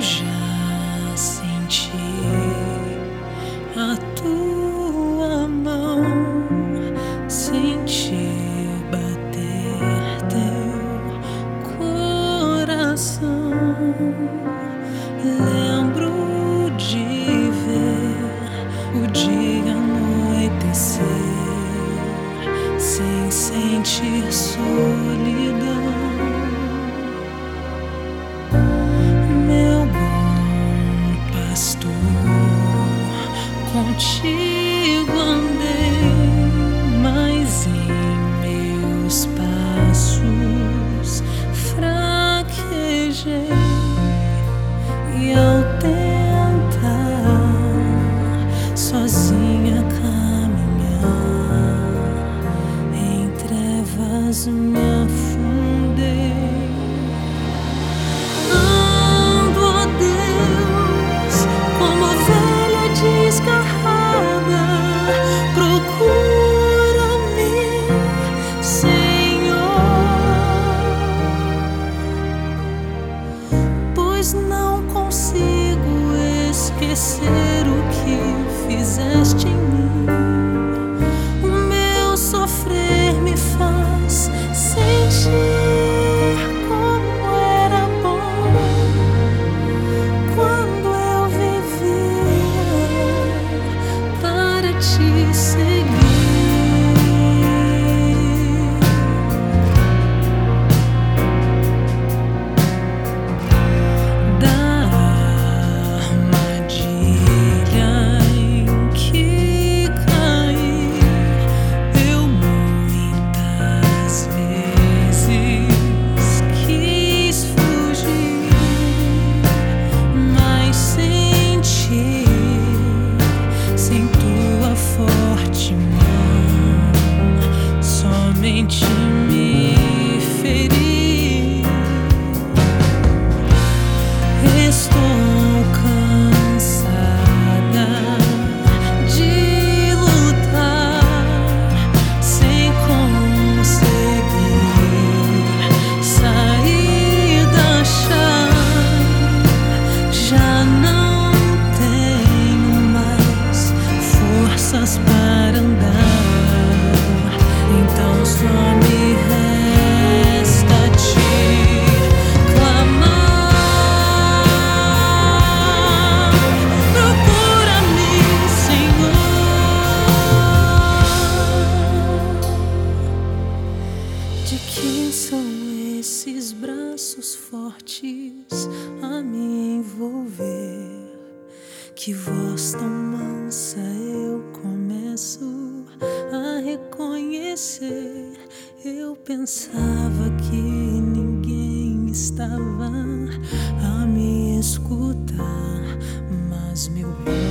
já senti a tua mão, senti bater teu coração. Lembro de ver o dia anoitecer sem sentir solidão. Meu bom pastor, contigo andei, mas em meus passos fraquejei, e ao tentar sozinha caminhar, em trevas me afundei. Ando, ó Deus, como ovelha desgarrada, procura-me, Senhor, pois não consigo esquecer o que fizeste em mim. O meu sofrer me faz sentir como era bom quando eu vivia para te seguir. Somente me feri. Estou cansada de lutar sem conseguir sair da chave. Já não tenho mais forças para andar. Então só me resta te clamar. Procura-me, Senhor. De quem são esses braços fortes a me envolver? Que voz tão mansa eu começo a reconhecer. Eu pensava que ninguém estava a me escutar, mas meu